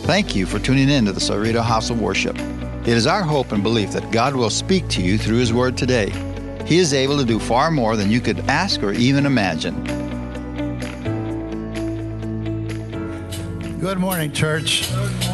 Thank you for tuning in to the Cerrito House of Worship. It is our hope and belief that God will speak to you through His Word today. He is able to do far more than you could ask or even imagine. Good morning, church.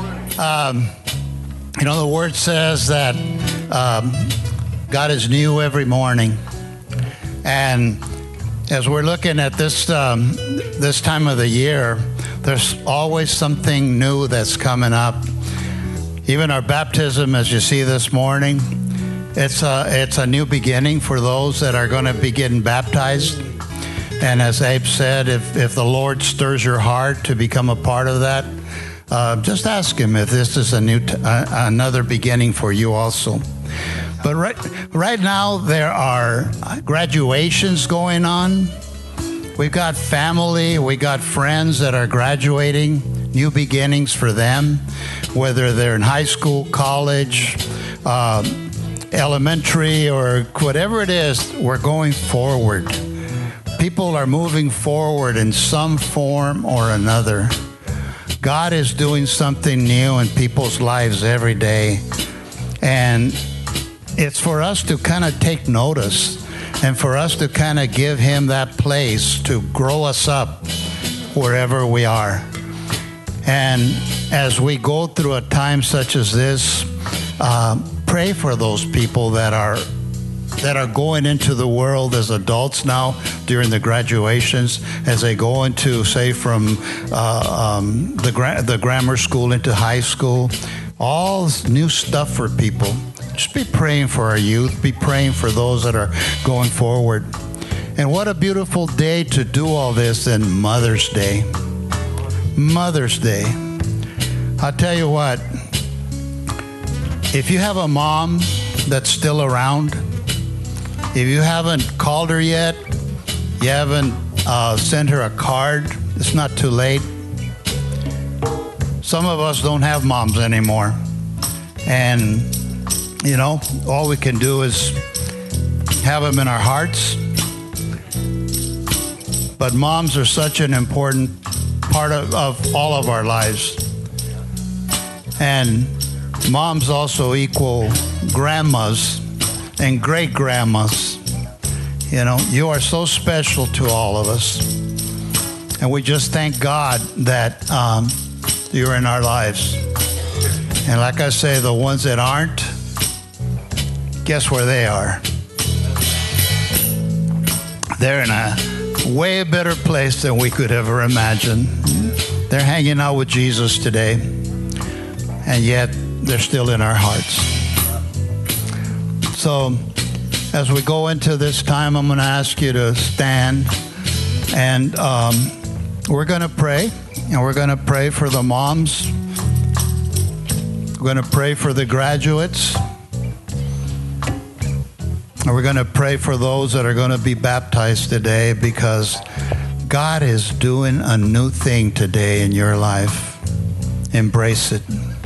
The Word says that God is new every morning. And as we're looking at this time of the year, there's always something new that's coming up. Even our baptism, as you see this morning, it's a new beginning for those that are going to be getting baptized. And as Abe said, if the Lord stirs your heart to become a part of that, just ask Him if this is another beginning for you also. But right now there are graduations going on. We've got family, we got friends that are graduating, new beginnings for them, whether they're in high school, college, elementary, or whatever it is, we're going forward. People are moving forward in some form or another. God is doing something new in people's lives every day. And it's for us to kind of take notice and for us to kind of give Him that place to grow us up wherever we are. And as we go through a time such as this, pray for those people that are going into the world as adults now during the graduations, as they go into, say, from the grammar school into high school, all this new stuff for people. Just be praying for our youth. Be praying for those that are going forward. And what a beautiful day to do all this in Mother's Day. Mother's Day. I'll tell you what, if you have a mom that's still around, if you haven't called her yet, you haven't sent her a card, it's not too late. Some of us don't have moms anymore. And all we can do is have them in our hearts. But moms are such an important part of all of our lives. And moms also equal grandmas and great-grandmas. You are so special to all of us. And we just thank God that you're in our lives. And like I say, the ones that aren't, guess where they are? They're in a way better place than we could ever imagine. They're hanging out with Jesus today, and yet they're still in our hearts. So as we go into this time, I'm going to ask you to stand, and we're going to pray, and we're going to pray for the moms. We're going to pray for the graduates. And we're going to pray for those that are going to be baptized today, because God is doing a new thing today in your life. Embrace it.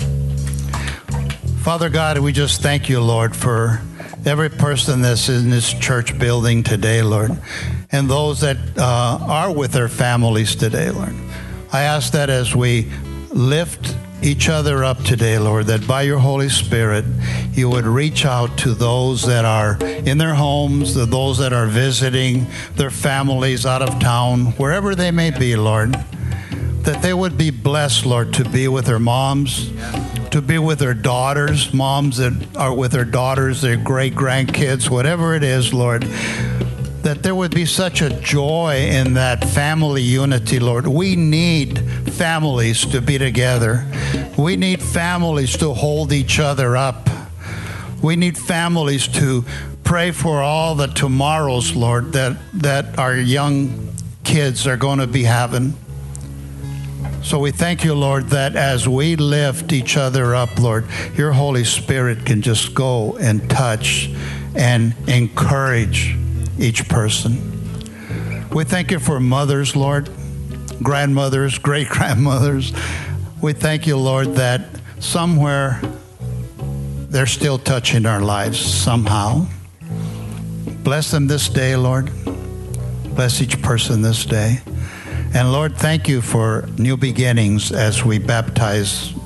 Father God, we just thank you, Lord, for every person that's in this church building today, Lord, and those that are with their families today, Lord. I ask that as we lift each other up today, Lord, that by your Holy Spirit, you would reach out to those that are in their homes, those that are visiting their families out of town, wherever they may be, Lord, that they would be blessed, Lord, to be with their moms, to be with their daughters, moms that are with their daughters, their great-grandkids, whatever it is, Lord, that there would be such a joy in that family unity, Lord. We need families to be together. We need families to hold each other up. We need families to pray for all the tomorrows, Lord, that our young kids are going to be having. So we thank you, Lord, that as we lift each other up, Lord, your Holy Spirit can just go and touch and encourage each person. We thank you for mothers, Lord, grandmothers, great-grandmothers. We thank you, Lord, that somewhere they're still touching our lives somehow. Bless them this day, Lord. Bless each person this day. And Lord, thank you for new beginnings as we baptize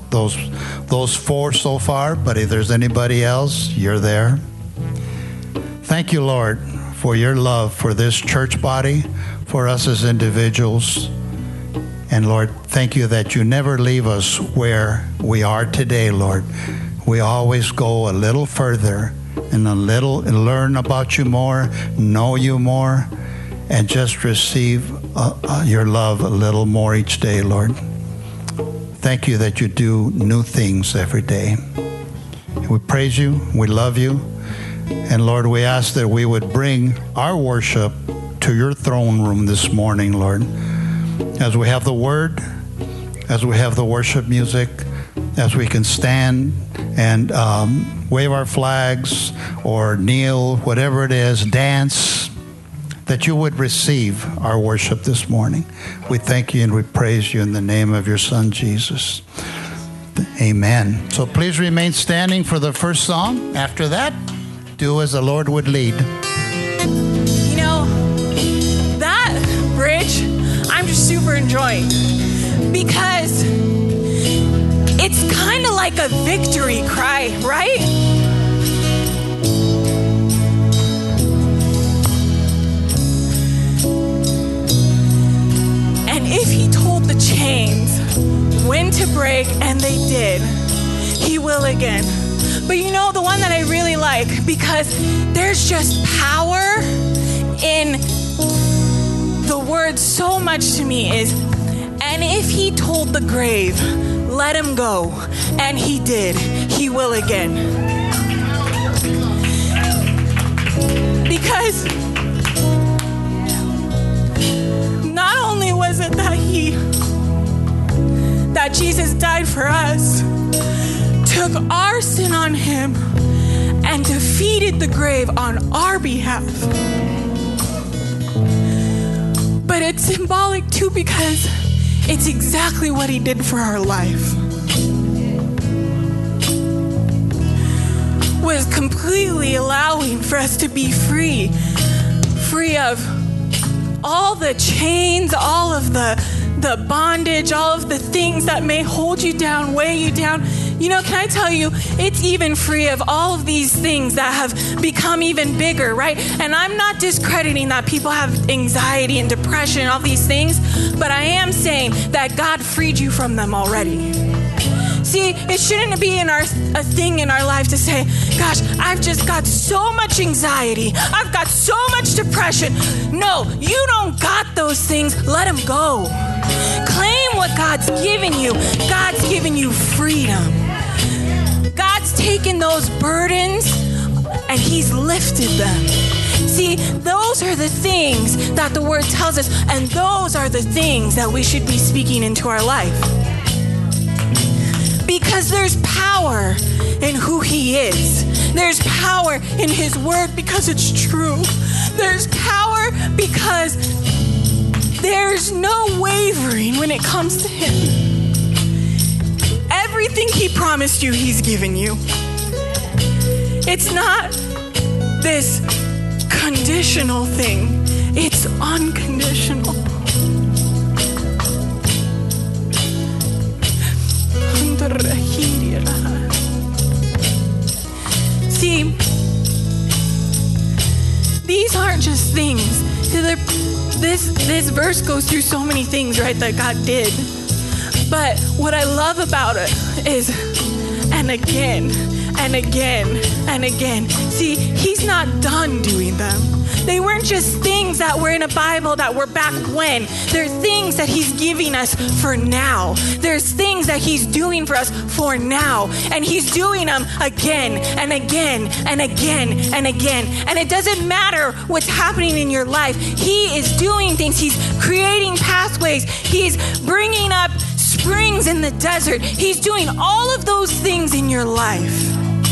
those 4 so far, but if there's anybody else, you're there. Thank you, Lord, for your love for this church body, for us as individuals. And Lord, thank you that you never leave us where we are today, Lord. We always go a little further and learn about you more, know you more, and just receive your love a little more each day, Lord. Thank you that you do new things every day. We praise you. We love you. And Lord, we ask that we would bring our worship to your throne room this morning, Lord. As we have the word, as we have the worship music, as we can stand and wave our flags or kneel, whatever it is, dance, that you would receive our worship this morning. We thank you and we praise you in the name of your Son, Jesus. Amen. So please remain standing for the first song. After that, do as the Lord would lead. You know, that bridge, I'm just super enjoying because it's kind of like a victory cry, right? And if he told the chains when to break, and they did, he will again. But you know, the one that I really like, because there's just power in the word so much to me, is, and if he told the grave, let him go, and he did, he will again. Because not only was it that Jesus died for us, took our sin on him, and defeated the grave on our behalf. But it's symbolic too, because it's exactly what he did for our life. Was completely allowing for us to be free of all the chains, all of the bondage, all of the things that may hold you down, weigh you down. You know, can I tell you, it's even free of all of these things that have become even bigger, right? And I'm not discrediting that people have anxiety and depression, all these things, but I am saying that God freed you from them already. See, it shouldn't be a thing in our life to say, gosh, I've just got so much anxiety. I've got so much depression. No, you don't got those things. Let them go. Claim what God's given you. God's given you freedom. God's taken those burdens and he's lifted them. See, those are the things that the word tells us, and those are the things that we should be speaking into our life. Because there's power in who he is. There's power in his word because it's true. There's power because there's no wavering when it comes to him. Everything he promised you, he's given you. It's not this conditional thing. It's unconditional. See, these aren't just things. This verse goes through so many things, right, that God did. But what I love about it is, and again, and again, and again. See, he's not done doing them. They weren't just things that were in a Bible that were back when. They're things that he's giving us for now. There's things that he's doing for us for now. And he's doing them again and again and again and again. And it doesn't matter what's happening in your life. He is doing things. He's creating pathways. He's bringing up springs in the desert. He's doing all of those things in your life.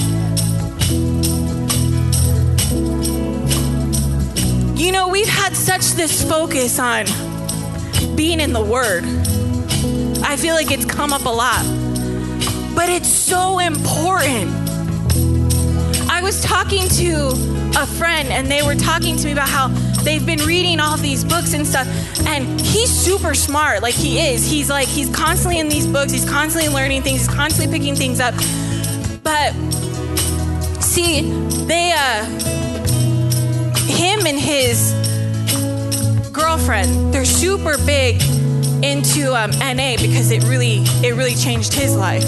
You know, we've had such this focus on being in the Word. I feel like it's come up a lot. But it's so important. I was talking to a friend, and they were talking to me about how they've been reading all these books and stuff, and he's super smart. Like, he is. He's constantly in these books. He's constantly learning things. He's constantly picking things up. But see, him and his girlfriend, they're super big into NA because it really changed his life.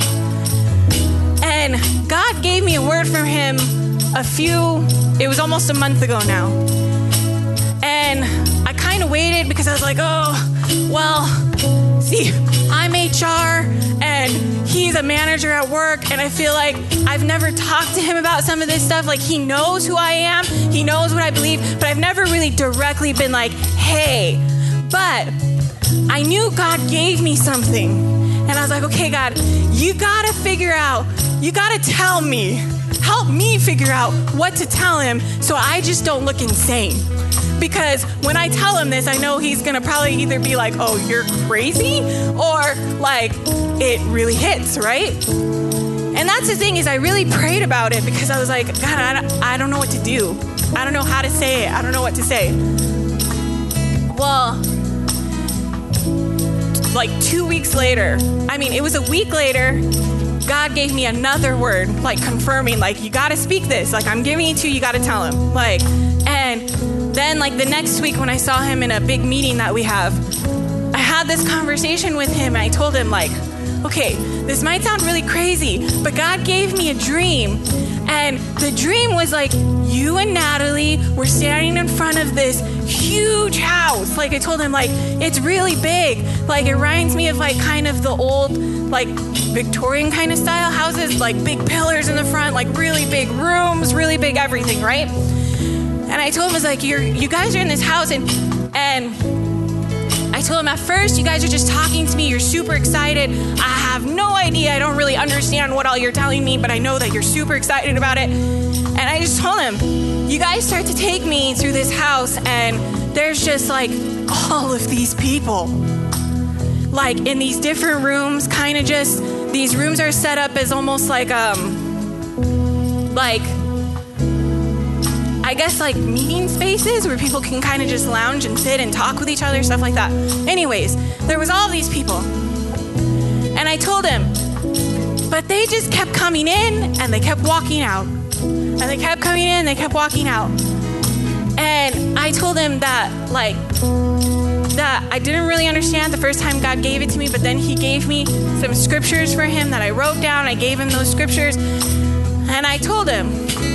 And God gave me a word from him it was almost a month ago now. And I kind of waited because I was like, oh, well, see, I'm HR and he's a manager at work, and I feel like I've never talked to him about some of this stuff. Like, he knows who I am, he knows what I believe, but I've never really directly been like, hey. But I knew God gave me something, and I was like, okay, God, you gotta tell me, help me figure out what to tell him so I just don't look insane. Because when I tell him this, I know he's gonna probably either be like, oh, you're crazy, or like, it really hits, right? And that's the thing, is I really prayed about it because I was like, God, I don't know what to do. I don't know how to say it. I don't know what to say. Well, like 2 weeks later, it was a week later, God gave me another word, like confirming, like, you gotta speak this. Like, I'm giving it to you, you gotta tell him. Like, and then like the next week when I saw him in a big meeting that we have, I had this conversation with him, and I told him, like, okay, this might sound really crazy, but God gave me a dream. And the dream was like, you and Natalie were standing in front of this huge house. Like, I told him, like, it's really big. Like, it reminds me of like kind of the old, like, Victorian kind of style houses, like big pillars in the front, like really big rooms, really big everything, right? And I told him, I was like, you guys are in this house, and I told him, at first, you guys are just talking to me, you're super excited. I have no idea, I don't really understand what all you're telling me, but I know that you're super excited about it. And I just told him, you guys start to take me through this house, and there's just like all of these people. Like, in these different rooms, kind of just, these rooms are set up as almost like, I guess like meeting spaces where people can kind of just lounge and sit and talk with each other, stuff like that. Anyways, there was all these people. And I told him, but they just kept coming in and they kept walking out. And they kept coming in and they kept walking out. And I told him that, like, that I didn't really understand the first time God gave it to me, but then he gave me some scriptures for him that I wrote down. I gave him those scriptures. And I told him,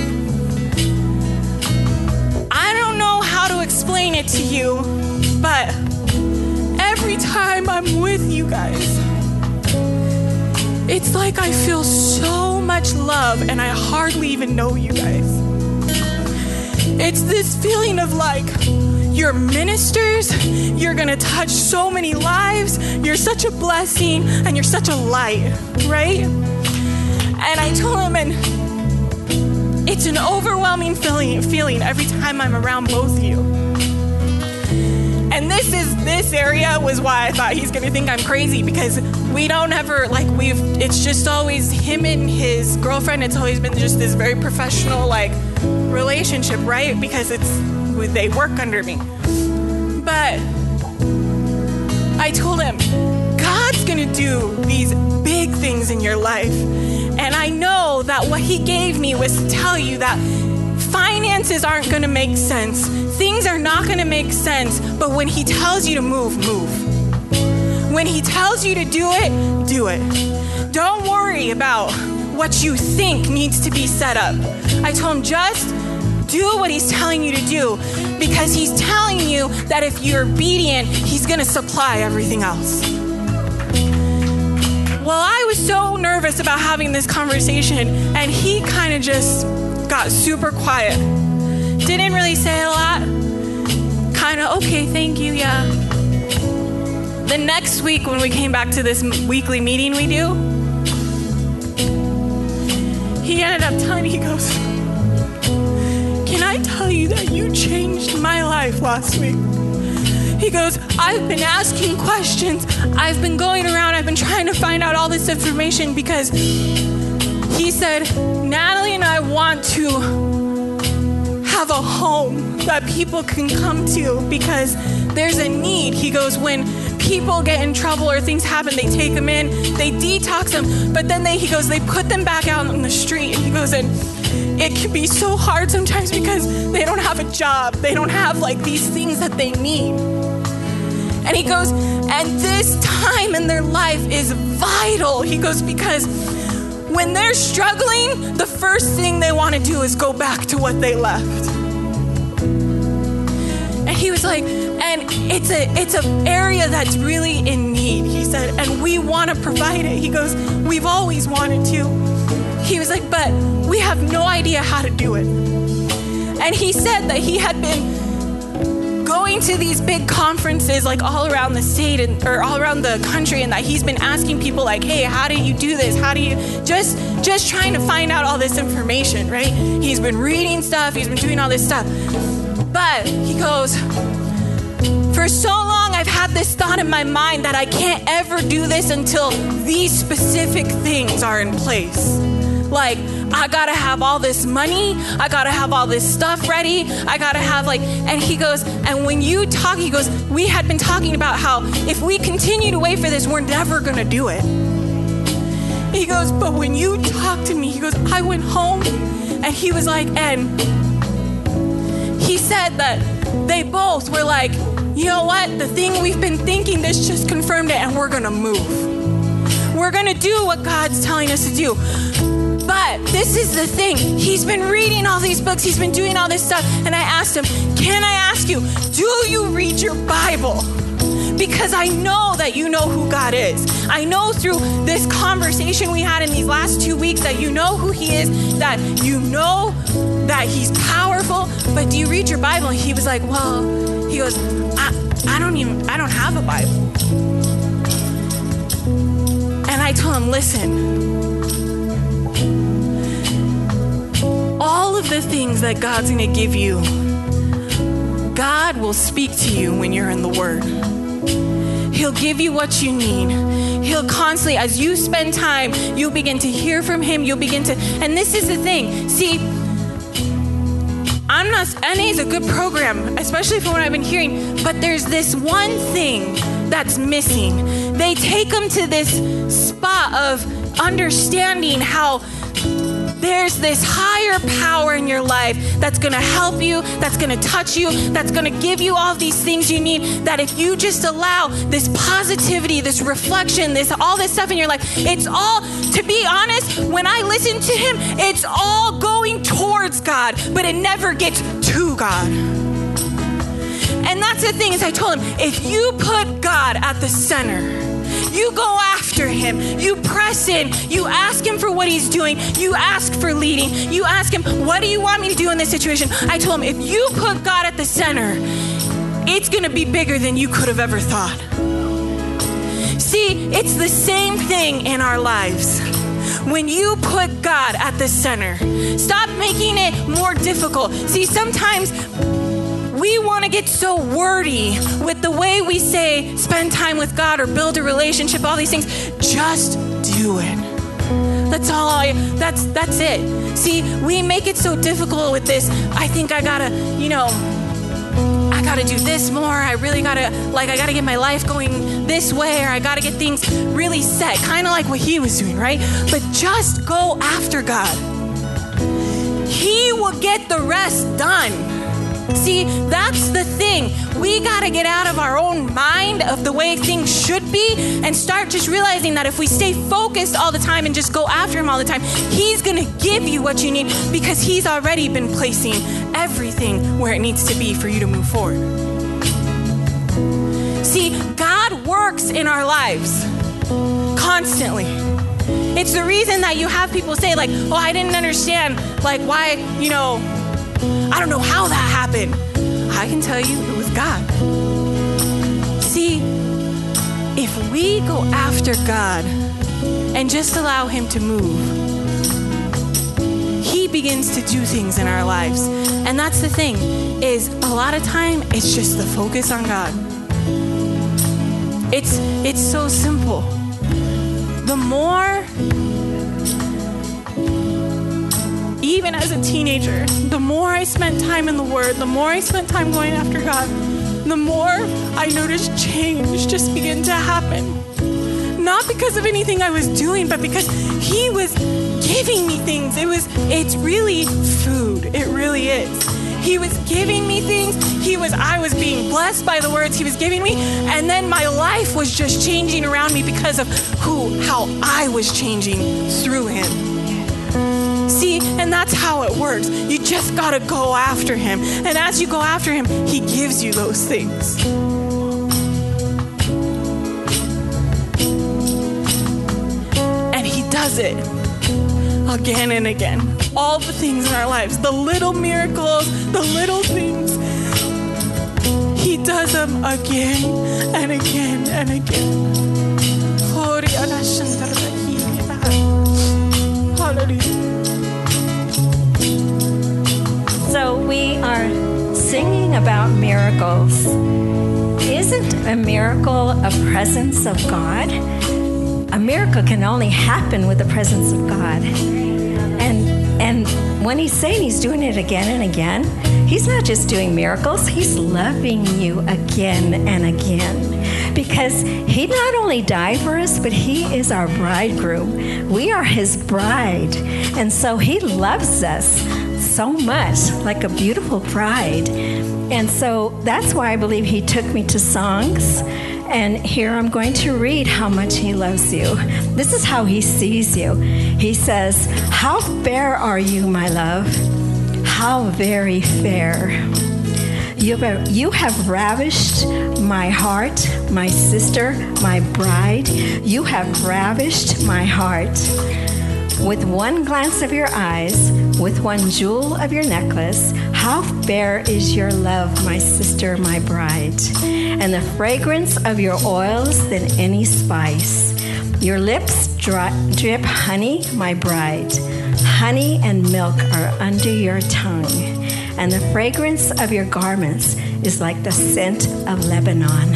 I don't know how to explain it to you, but every time I'm with you guys, it's like I feel so much love and I hardly even know you guys. It's this feeling of like, you're ministers, you're gonna touch so many lives, you're such a blessing, and you're such a light, right? And I told him, and it's an overwhelming feeling every time I'm around both of you. And this area was why I thought he's gonna think I'm crazy, because we don't ever, like, it's just always him and his girlfriend. It's always been just this very professional, like, relationship, right? Because they work under me. But I told him, God's gonna do these big things in your life. And I know that what he gave me was to tell you that finances aren't gonna make sense. Things are not gonna make sense. But when he tells you to move, move. When he tells you to do it, do it. Don't worry about what you think needs to be set up. I told him, just do what he's telling you to do, because he's telling you that if you're obedient, he's gonna supply everything else. Well, I was so nervous about having this conversation, and he kind of just got super quiet. Didn't really say a lot. Kind of, okay, thank you, yeah. The next week when we came back to this weekly meeting we do, he ended up telling me, he goes, can I tell you that you changed my life last week? He goes, I've been asking questions. I've been going around. I've been trying to find out all this information because he said, Natalie and I want to have a home that people can come to because there's a need. He goes, when people get in trouble or things happen, they take them in, they detox them, but then he goes, they put them back out on the street. And he goes, and it can be so hard sometimes because they don't have a job. They don't have like these things that they need. And he goes, and this time in their life is vital. He goes, because when they're struggling, the first thing they want to do is go back to what they left. And he was like, and it's an area that's really in need. He said, and we want to provide it. He goes, we've always wanted to. He was like, but we have no idea how to do it. And he said that he had been going to these big conferences like all around the state or all around the country, and that he's been asking people like, hey, how do you do this? How do you just trying to find out all this information, right? He's been reading stuff, he's been doing all this stuff. But he goes, for so long I've had this thought in my mind that I can't ever do this until these specific things are in place. Like, I gotta have all this money, I gotta have all this stuff ready, I gotta have and he goes, and when you talk, he goes, we had been talking about how if we continue to wait for this, we're never gonna do it. He goes, but when you talk to me, he goes, I went home, and he was like, and he said that they both were like, you know what, the thing we've been thinking, this just confirmed it, and we're gonna move. We're gonna do what God's telling us to do. But this is the thing. He's been reading all these books. He's been doing all this stuff. And I asked him, can I ask you, do you read your Bible? Because I know that you know who God is. I know through this conversation we had in these last 2 weeks that you know who he is, that you know that he's powerful. But do you read your Bible? And he was like, well, he goes, I don't have a Bible. And I told him, listen, all of the things that God's going to give you, God will speak to you when you're in the Word. He'll give you what you need. He'll constantly, as you spend time, you'll begin to hear from him. You'll begin to, and this is the thing. See, NA is a good program, especially from what I've been hearing, but there's this one thing that's missing. They take them to this spot of understanding how there's this higher power in your life that's going to help you, that's going to touch you, that's going to give you all these things you need, that if you just allow this positivity, this reflection, all this stuff in your life, it's all, to be honest, when I listen to him, it's all going towards God, but it never gets to God. And that's the thing, is I told him, if you put God at the center, you go after him, you press in, you ask him for what he's doing, you ask for leading, you ask him, what do you want me to do in this situation? I told him, if you put God at the center, it's going to be bigger than you could have ever thought. See, it's the same thing in our lives. When you put God at the center, stop making it more difficult. See, sometimes we want to get so wordy with the way we say spend time with God or build a relationship, all these things. Just do it. That's that's it. See, we make it so difficult with this. I think I gotta do this more. I really gotta, I gotta get my life going this way, or I gotta get things really set, kind of like what he was doing, right? But just go after God. He will get the rest done. See, that's the thing. We got to get out of our own mind of the way things should be and start just realizing that if we stay focused all the time and just go after him all the time, he's going to give you what you need because he's already been placing everything where it needs to be for you to move forward. See, God works in our lives constantly. It's the reason that you have people say oh, I didn't understand, why, I don't know how that happened. I can tell you it was God. See, if we go after God and just allow him to move, he begins to do things in our lives. And that's the thing, is a lot of time it's just the focus on God. It's so simple. The more even as a teenager, the more I spent time in the Word, the more I spent time going after God, the more I noticed change just begin to happen. Not because of anything I was doing, but because He was giving me things. It's really food. It really is. He was giving me things. I was being blessed by the words He was giving me. And then my life was just changing around me because of how I was changing through Him. See, and that's how it works. You just got to go after Him. And as you go after Him, He gives you those things. And He does it again and again. All the things in our lives, the little miracles, the little things, He does them again and again and again. So we are singing about miracles. Isn't a miracle a presence of God? A miracle can only happen with the presence of God. And when He's saying He's doing it again and again, He's not just doing miracles, He's loving you again and again. Because He not only died for us, but He is our bridegroom. We are His bride. And so He loves us so much, like a beautiful bride. And so that's why I believe He took me to songs. And here I'm going to read how much He loves you. This is how He sees you. He says, "How fair are you, my love? How very fair. You have ravished my heart, my sister, my bride. You have ravished my heart. With one glance of your eyes, with one jewel of your necklace, how fair is your love, my sister, my bride, and the fragrance of your oils than any spice. Your lips drip honey, my bride. Honey and milk are under your tongue, and the fragrance of your garments is like the scent of Lebanon."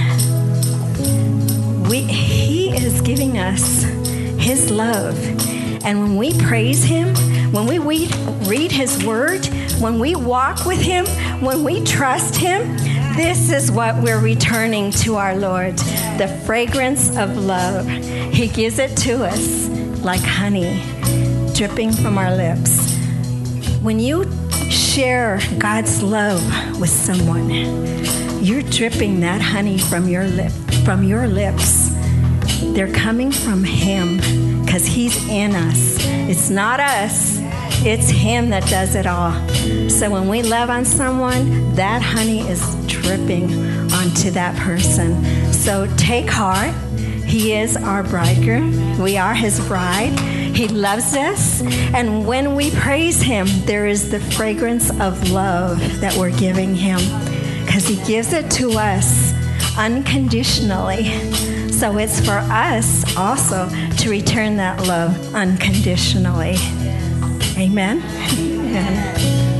He is giving us His love. And when we praise Him, when we read His word, when we walk with Him, when we trust Him, this is what we're returning to our Lord, the fragrance of love. He gives it to us like honey dripping from our lips. When you share God's love with someone, you're dripping that honey from your lips. They're coming from Him because He's in us. It's not us. It's Him that does it all. So when we love on someone, that honey is dripping onto that person. So take heart. He is our bridegroom. We are His bride. He loves us. And when we praise Him, there is the fragrance of love that we're giving Him because He gives it to us unconditionally. So it's for us also to return that love unconditionally. Amen. Amen.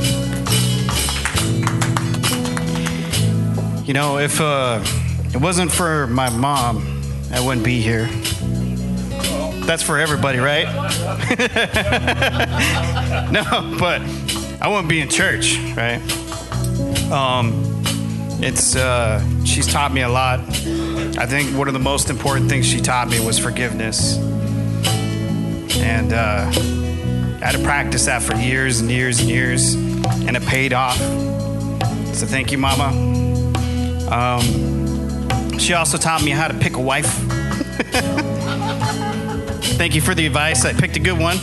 You know, if it wasn't for my mom, I wouldn't be here. That's for everybody, right? No, but I wouldn't be in church, right? She's taught me a lot. I think one of the most important things she taught me was forgiveness. And I had to practice that for years and years and years, and it paid off. So thank you, Mama. She also taught me how to pick a wife. Thank you for the advice. I picked a good one.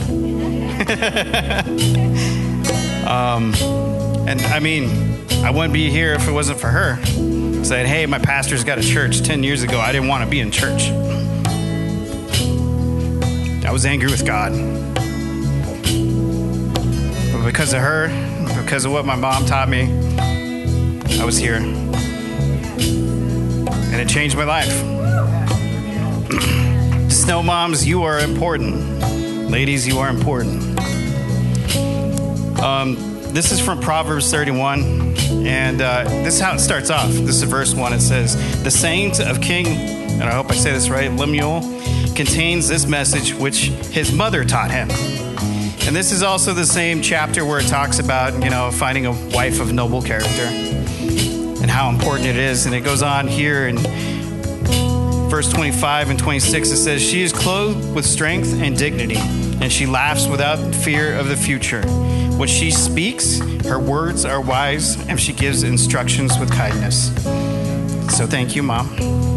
And I mean, I wouldn't be here if it wasn't for her. Said, hey, my pastor's got a church 10 years ago. I didn't want to be in church. I was angry with God. But because of her, because of what my mom taught me, I was here. And it changed my life. Just know, moms, you are important. Ladies, you are important. This is from Proverbs 31, and this is how it starts off. This is verse 1. It says, the sayings of King, and I hope I say this right, Lemuel, contains this message which his mother taught him. And this is also the same chapter where it talks about, finding a wife of noble character and how important it is. And it goes on here in verse 25 and 26. It says, she is clothed with strength and dignity, and she laughs without fear of the future. What she speaks, her words are wise, and she gives instructions with kindness. So thank you, Mom.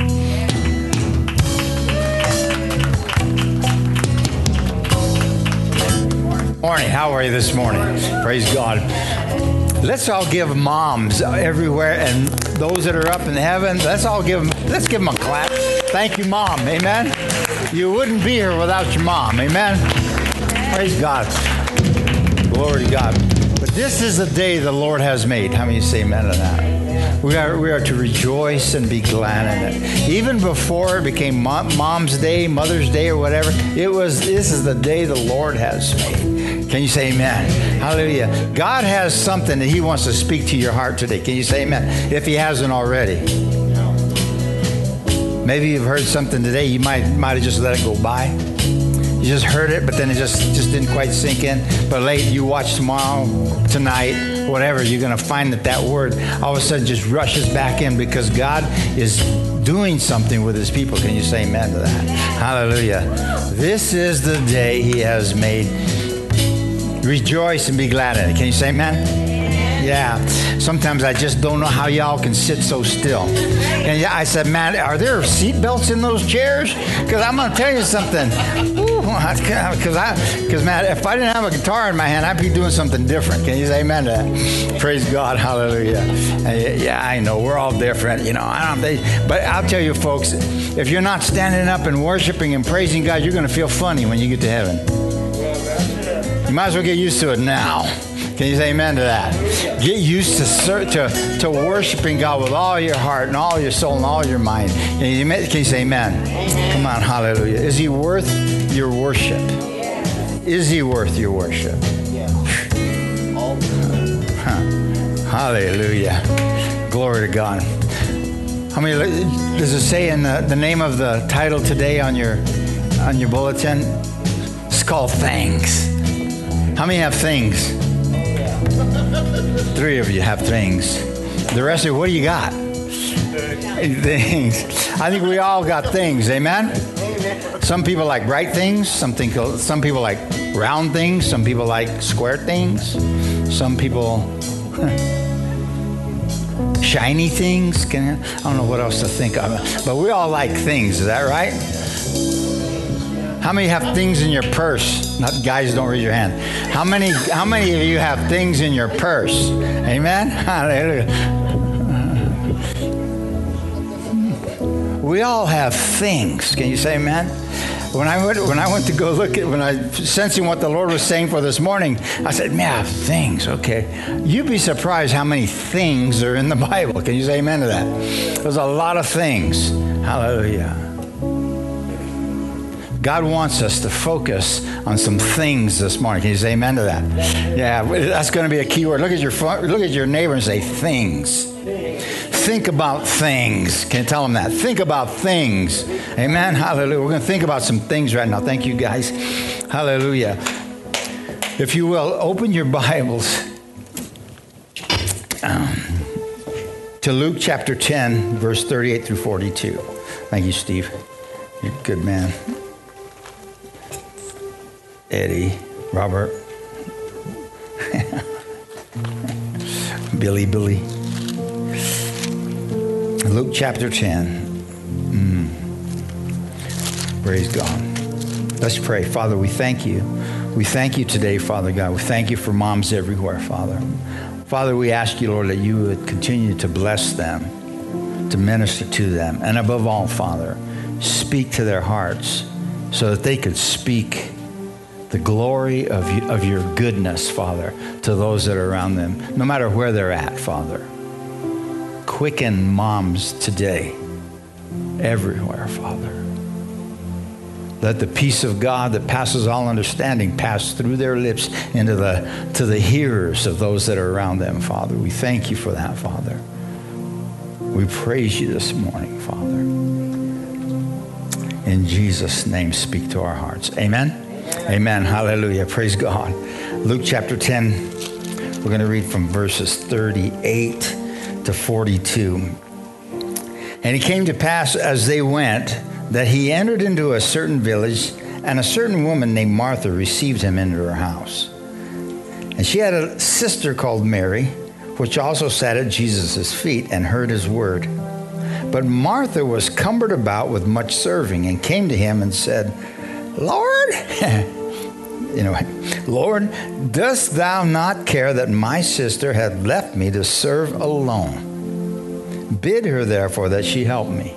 Morning. How are you this morning? Praise God. Let's all give moms everywhere and those that are up in heaven, let's give them a clap. Thank you, Mom. Amen. You wouldn't be here without your mom. Amen. Praise God. Glory to God. But this is the day the Lord has made. How many say amen to that? We are to rejoice and be glad in it. Even before it became Mom's Day, Mother's Day, or whatever, this is the day the Lord has made. Can you say amen? Hallelujah. God has something that he wants to speak to your heart today. Can you say amen? If he hasn't already. Maybe you've heard something today. You might have just let it go by. You just heard it, but then it just didn't quite sink in. But late, you watch tomorrow, tonight, whatever, you're going to find that word all of a sudden just rushes back in because God is doing something with his people. Can you say amen to that? Hallelujah. This is the day he has made. Rejoice and be glad in it. Can you say amen? Yeah. Sometimes I just don't know how y'all can sit so still. And I said, man, are there seat belts in those chairs? Because I'm going to tell you something. Because, man, if I didn't have a guitar in my hand, I'd be doing something different. Can you say amen to that? Praise God. Hallelujah. Yeah, I know. We're all different. But I'll tell you, folks, if you're not standing up and worshiping and praising God, you're going to feel funny when you get to heaven. You might as well get used to it now. Can you say amen to that? Get used to worshiping God with all your heart and all your soul and all your mind. Can you say amen? Come on, hallelujah. Is he worth your worship? Is he worth your worship? Hallelujah. Glory to God. How many does it say in the name of the title today on your bulletin? It's called Thanks. How many have things? 3 of you have things. The rest of you, what do you got? Things. I think we all got things. Amen? Some people like bright things. Some people like round things. Some people like square things. Some people shiny things. I don't know what else to think of. But we all like things. Is that right? How many have things in your purse? Not guys, don't raise your hand. How many of you have things in your purse? Amen? Hallelujah. We all have things. Can you say amen? When I went to go look at, when I sensing what the Lord was saying for this morning, I said, man, I have things. Okay. You'd be surprised how many things are in the Bible. Can you say amen to that? There's a lot of things. Hallelujah. God wants us to focus on some things this morning. Can you say amen to that? Yeah, that's going to be a key word. Look at your neighbor and say things. Think about things. Can you tell them that? Think about things. Amen. Hallelujah. We're going to think about some things right now. Thank you, guys. Hallelujah. If you will, open your Bibles to Luke chapter 10, verse 38 through 42. Thank you, Steve. You're a good man. Eddie, Robert, Billy. Luke chapter 10. Praise God. Let's pray. Father, we thank you. We thank you today, Father God. We thank you for moms everywhere, Father. Father, we ask you, Lord, that you would continue to bless them, to minister to them, and above all, Father, speak to their hearts so that they could speak the glory of your goodness, Father, to those that are around them, no matter where they're at, Father. Quicken moms today, everywhere, Father. Let the peace of God that passes all understanding pass through their lips into to the hearers of those that are around them, Father. We thank you for that, Father. We praise you this morning, Father. In Jesus' name, speak to our hearts. Amen. Amen. Hallelujah. Praise God. Luke chapter 10, we're going to read from verses 38 to 42. And it came to pass as they went that he entered into a certain village, and a certain woman named Martha received him into her house. And she had a sister called Mary, which also sat at Jesus' feet and heard his word. But Martha was cumbered about with much serving, and came to him and said, Lord, Lord, dost thou not care that my sister had left me to serve alone? Bid her therefore that she help me.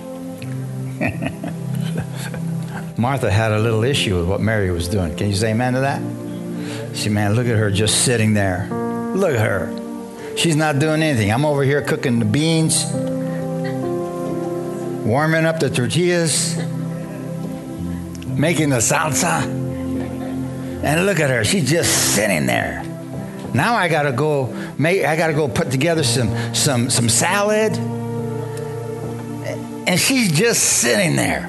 Martha had a little issue with what Mary was doing. Can you say amen to that? See, man, look at her just sitting there. Look at her. She's not doing anything. I'm over here cooking the beans, warming up the tortillas, making the salsa. And look at her. She's just sitting there. Now I gotta go put together some salad. And she's just sitting there.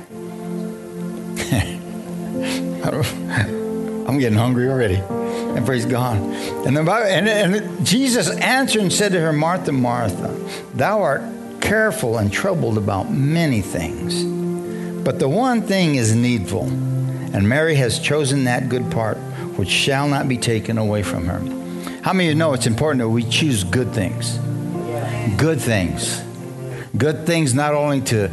I'm getting hungry already. And praise God. And Jesus answered and said to her, Martha, Martha, thou art careful and troubled about many things. But the one thing is needful. And Mary has chosen that good part, which shall not be taken away from her. How many of you know it's important that we choose good things? Good things. Good things not only to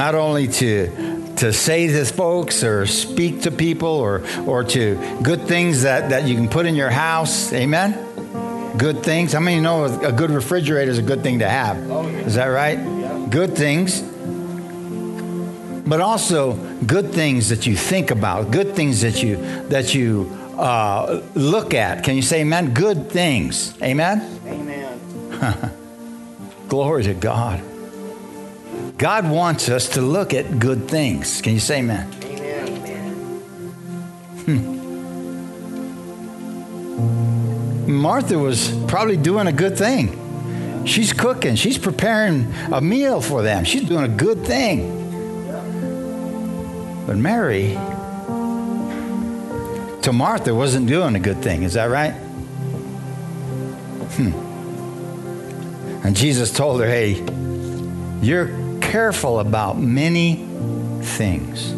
say to folks or speak to people or to good things that you can put in your house. Amen? Good things. How many of you know a good refrigerator is a good thing to have? Is that right? Good things. But also good things that you think about, good things that you look at. Can you say amen? Good things. Amen? Amen. Glory to God. God wants us to look at good things. Can you say amen? Amen. Martha was probably doing a good thing. She's cooking. She's preparing a meal for them. She's doing a good thing. But Mary, to Martha, wasn't doing a good thing. Is that right? And Jesus told her, hey, you're careful about many things.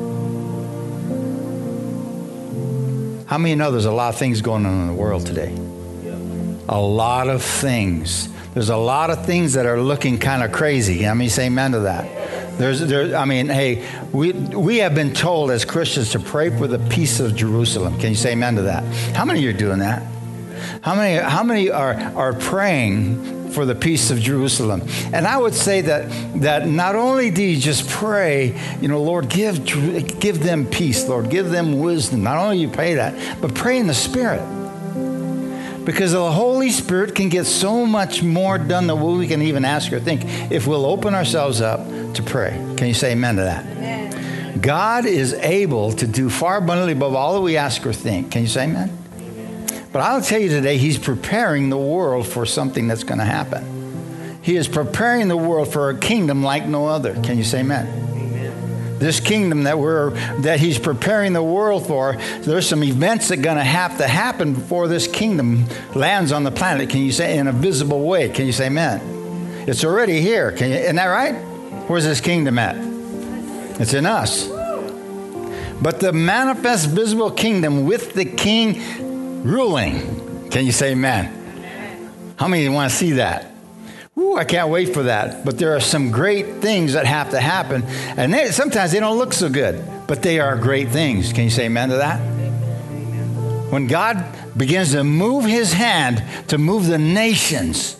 How many know there's a lot of things going on in the world today? A lot of things. There's a lot of things that are looking kind of crazy. I mean, say amen to that. Hey, we have been told as Christians to pray for the peace of Jerusalem. Can you say amen to that? How many of you are doing that? How many are praying for the peace of Jerusalem? And I would say that not only do you just pray, Lord, give them peace, Lord, give them wisdom. Not only you pray that, but pray in the Spirit. Because the Holy Spirit can get so much more done than what we can even ask or think if we'll open ourselves up to pray. Can you say amen to that? Amen. God is able to do far abundantly above all that we ask or think. Can you say amen? Amen. But I'll tell you today, he's preparing the world for something that's going to happen. He is preparing the world for a kingdom like no other. Can you say amen? This kingdom that he's preparing the world for, there's some events that are going to have to happen before this kingdom lands on the planet. Can you say in a visible way? Can you say amen? It's already here. Isn't that right? Where's this kingdom at? It's in us. But the manifest visible kingdom with the king ruling. Can you say amen? How many want to see that? Ooh, I can't wait for that. But there are some great things that have to happen. And sometimes they don't look so good, but they are great things. Can you say amen to that? When God begins to move his hand to move the nations,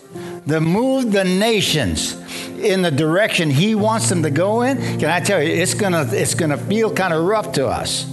in the direction he wants them to go in, can I tell you, it's gonna feel kind of rough to us.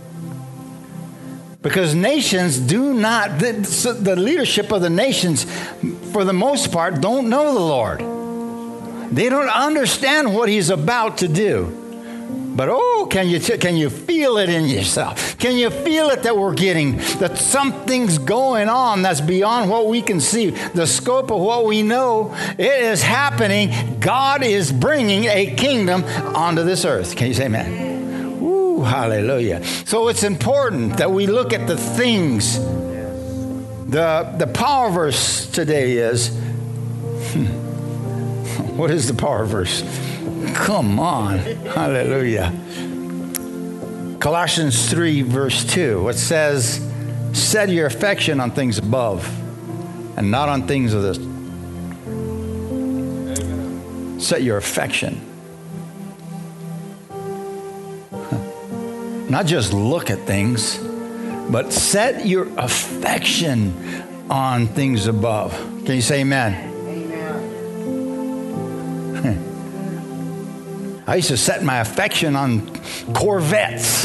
Because nations do not, the leadership of the nations, for the most part, don't know the Lord. They don't understand what he's about to do. But can you feel it in yourself? Can you feel it that something's going on that's beyond what we can see, the scope of what we know? It is happening. God is bringing a kingdom onto this earth. Can you say amen? Ooh, Ooh, hallelujah. So it's important that we look at the things. The power verse today is, what is the power verse? Come on. Hallelujah. Colossians 3, verse 2. It says, set your affection on things above and not on things of this. Set your affection. Not just look at things, but set your affection on things above. Can you say amen? Amen. I used to set my affection on Corvettes.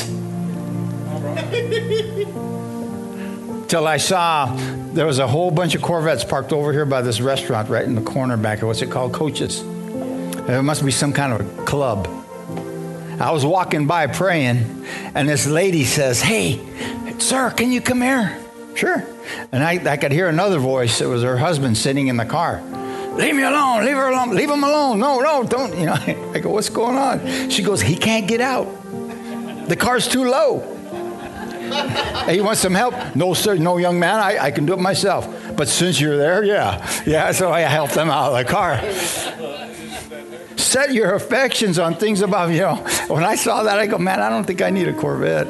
Till I saw there was a whole bunch of Corvettes parked over here by this restaurant right in the corner back of, what's it called? Coach's. It must be some kind of a club. I was walking by praying, and this lady says, hey, sir, can you come here? Sure. And I could hear another voice. It was her husband sitting in the car. Leave me alone. Leave her alone. Leave him alone. No, don't. You know, I go, what's going on? She goes, he can't get out. The car's too low. Hey, you want some help? No, sir. No, young man. I can do it myself. But since you're there, yeah. So I helped them out of the car. Set your affections on things above. You know, when I saw that, I go, man, I don't think I need a Corvette.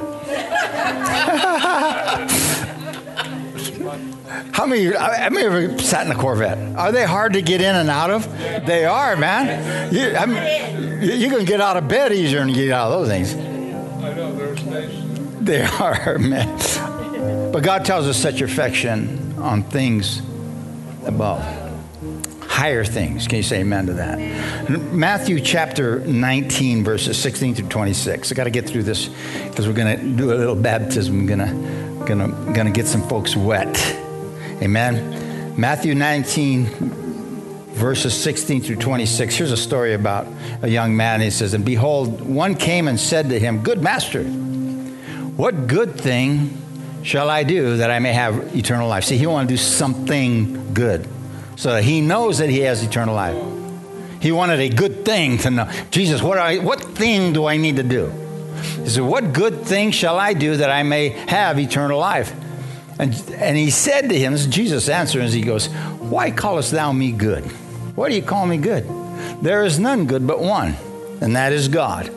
How many of you ever sat in a Corvette? Are they hard to get in and out of? They are, man. You can get out of bed easier than you get out of those things. I know, they're stations. They are, man. But God tells us, set your affection on things above. Higher things. Can you say amen to that? Matthew chapter 19, verses 16 through 26. I got to get through this because we're going to do a little baptism. We're going to get some folks wet. Amen. Matthew 19, verses 16 through 26. Here's a story about a young man. He says, and behold, one came and said to him, good master, what good thing shall I do that I may have eternal life? See, he wanted to do something good so that he knows that he has eternal life. He wanted a good thing to know. Jesus, what thing do I need to do? He said, what good thing shall I do that I may have eternal life? And he said to him, this is Jesus answering, as he goes, why callest thou me good? Why do you call me good? There is none good but one, and that is God.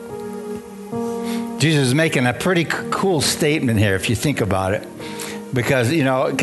Jesus is making a pretty cool statement here, if you think about it, because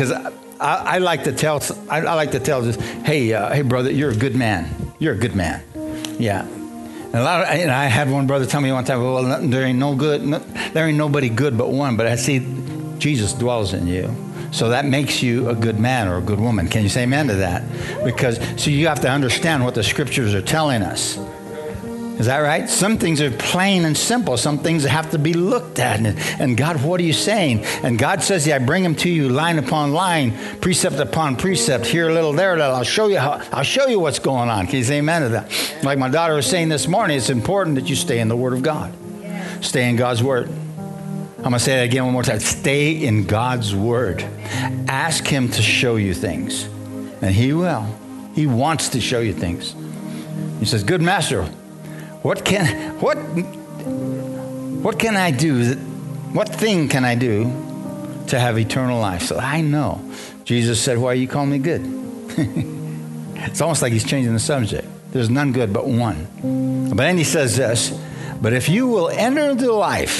I like to tell this, hey brother, you're a good man. You're a good man. Yeah. And I had one brother tell me one time, well, there ain't nobody good but one, but I see Jesus dwells in you. So that makes you a good man or a good woman. Can you say amen to that? So you have to understand what the scriptures are telling us. Is that right? Some things are plain and simple. Some things have to be looked at. And God, what are you saying? And God says, yeah, I bring them to you line upon line, precept upon precept, here a little, there a little. I'll show you what's going on. Can you say amen to that? Like my daughter was saying this morning, it's important that you stay in the Word of God. Stay in God's Word. I'm going to say that again one more time. Stay in God's Word. Ask Him to show you things. And He will. He wants to show you things. He says, good master, what can I do? What thing can I do to have eternal life? So I know. Jesus said, why you call me good? It's almost like He's changing the subject. There's none good but one. But then He says this, but if you will enter into life,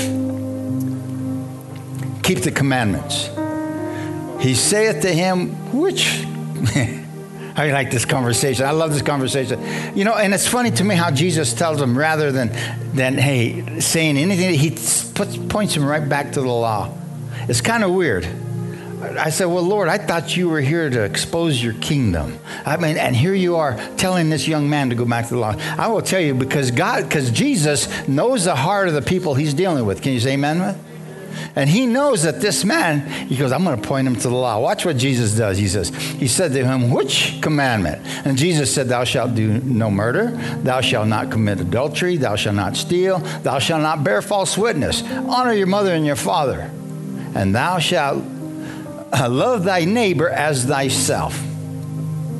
keep the commandments. He saith to him, which... I like this conversation. I love this conversation. And it's funny to me how Jesus tells him, rather than hey, saying anything, he points him right back to the law. It's kind of weird. I said, well, Lord, I thought you were here to expose your kingdom. And here you are telling this young man to go back to the law. I will tell you, because Jesus knows the heart of the people He's dealing with. Can you say amen with? And He knows that this man, He goes, I'm going to point him to the law. Watch what Jesus does. He said to him, which commandment? And Jesus said, thou shalt do no murder. Thou shalt not commit adultery. Thou shalt not steal. Thou shalt not bear false witness. Honor your mother and your father. And thou shalt love thy neighbor as thyself.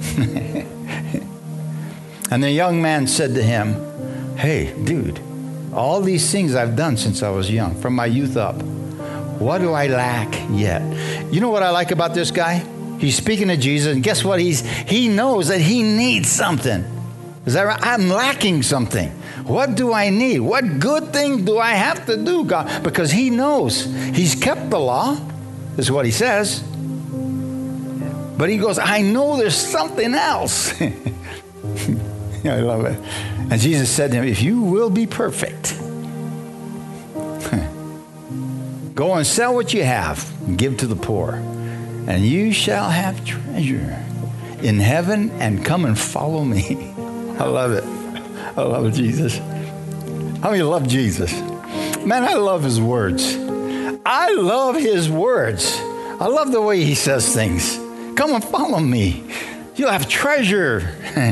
And the young man said to him, hey, dude, All these things I've done since I was young, from my youth up. What do I lack yet? You know what I like about this guy? He's speaking to Jesus, and guess what? He knows that he needs something. Is that right? I'm lacking something. What do I need? What good thing do I have to do, God? Because he knows. He's kept the law, is what he says. But he goes, I know there's something else. I love it. And Jesus said to him, if you will be perfect, go and sell what you have and give to the poor, and you shall have treasure in heaven, and come and follow me. I love it. I love Jesus. How many love Jesus? Man, I love his words. I love his words. I love the way he says things. Come and follow me. You'll have treasure.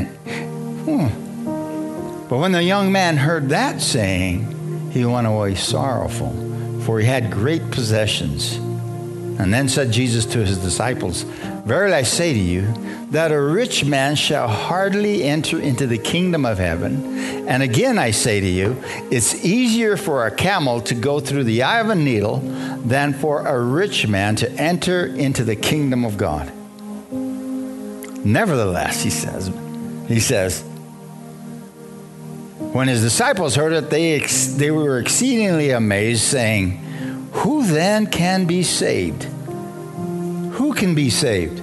But when the young man heard that saying, he went away sorrowful, for he had great possessions. And then said Jesus to his disciples, verily I say to you, that a rich man shall hardly enter into the kingdom of heaven. And again I say to you, it's easier for a camel to go through the eye of a needle than for a rich man to enter into the kingdom of God. Nevertheless, he says, when his disciples heard it, they were exceedingly amazed, saying, who then can be saved? Who can be saved?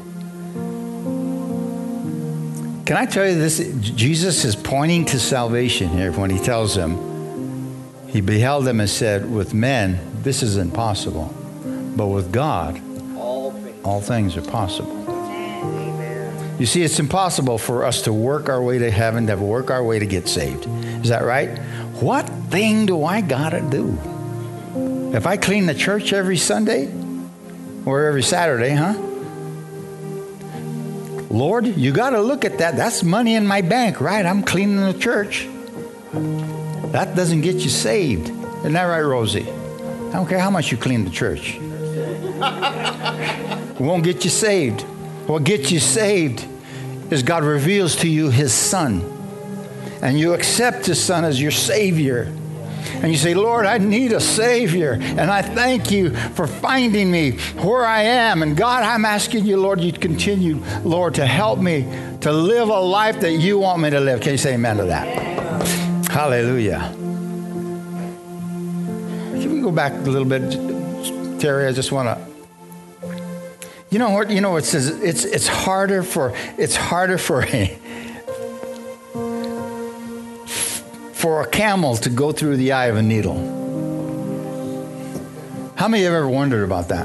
Can I tell you this? Jesus is pointing to salvation here when he tells them, he beheld them and said, with men, this is impossible. But with God, all things are possible. You see, it's impossible for us to work our way to heaven, to work our way to get saved. Is that right? What thing do I gotta do? If I clean the church every Sunday or every Saturday, huh? Lord, you gotta look at that. That's money in my bank, right? I'm cleaning the church. That doesn't get you saved. Isn't that right, Rosie? I don't care how much you clean the church. It won't get you saved. What gets you saved is God reveals to you his Son. And you accept his Son as your Savior. And you say, Lord, I need a Savior. And I thank you for finding me where I am. And God, I'm asking you, Lord, you continue, Lord, to help me to live a life that you want me to live. Can you say amen to that? Hallelujah. Can we go back a little bit, Terry? I just want to. You know what? You know it says it's harder for a camel to go through the eye of a needle. How many have ever wondered about that?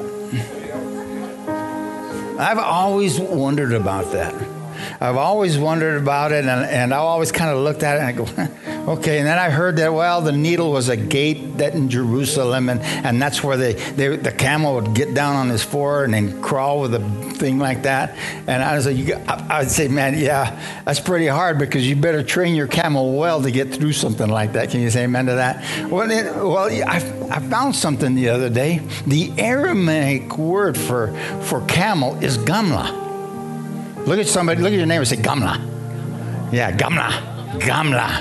I've always wondered about that. I've always wondered about it, and I always kind of looked at it and I go, okay. And then I heard that, well, the needle was a gate that in Jerusalem, and that's where the camel would get down on his forehead and then crawl with a thing like that. And I was like, I'd say, man, yeah, that's pretty hard, because you better train your camel well to get through something like that. Can you say amen to that? Well, I found something the other day. The Aramaic word for camel is gamla. Look at somebody, look at your neighbor and say, gamla. Yeah, gamla. Gamla.